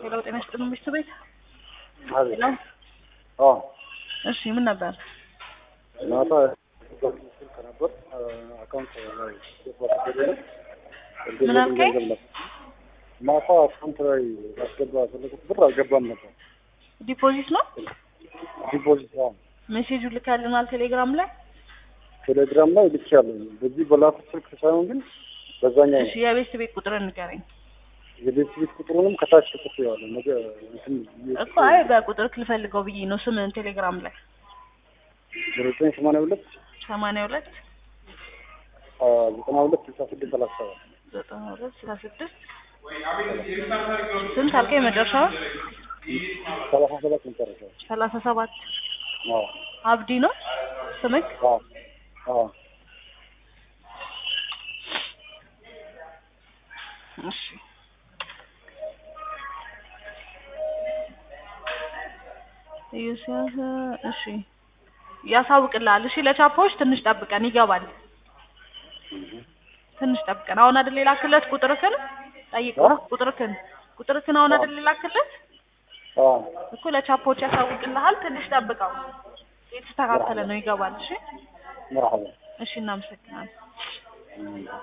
ሌላው ጤና ይስጥልኝ ቤት አቤት። ነው። እሺ ምን ነበር? ማታ ስልክ ነበር አካውንት ላይ ምን አልከኝ? ማታ አካውንት ላይ ያስገባ ፈለኩት ብር አልገባም ነበር። ዲፖዚት ነው? ዲፖዚት ነው። ሜሴጁ ልካልናል ቴሌግራም ላይ። ቴሌግራም ላይ ልኬያለሁ። በዚህ በላኩት ስልክ ሳይሆን ግን በዛኛው። እሺ የቤት ቤት ቁጥር ንገረኝ። የቤት ቁጥሩንም ከታች ጽፌዋለሁ። ነገ እንትን እኮ አይ በቁጥር ልፈልገው ብዬ ነው ስምን ቴሌግራም ላይ 0982 82 92 ስንት አልከኝ? መጨረሻው 37 መጨረሻው 37 አዎ። አብዲ ነው ስምክ? አዎ አዎ። እሺ ይሳሳ እሺ ያሳውቅልሃል። እሺ ለቻፖች ትንሽ ጠብቀን ይገባል። ትንሽ ጠብቀን አሁን አይደል ላክለት ቁጥርክን ጠይቀው። ቁጥርክን አሁን አይደል ላክለት እኮ ለቻፖች ያሳውቅልሃል። ትንሽ ጠብቀው የተስተካከለ ነው ይገባል። እሺ መርሐባ። እሺ እናመሰግናለን።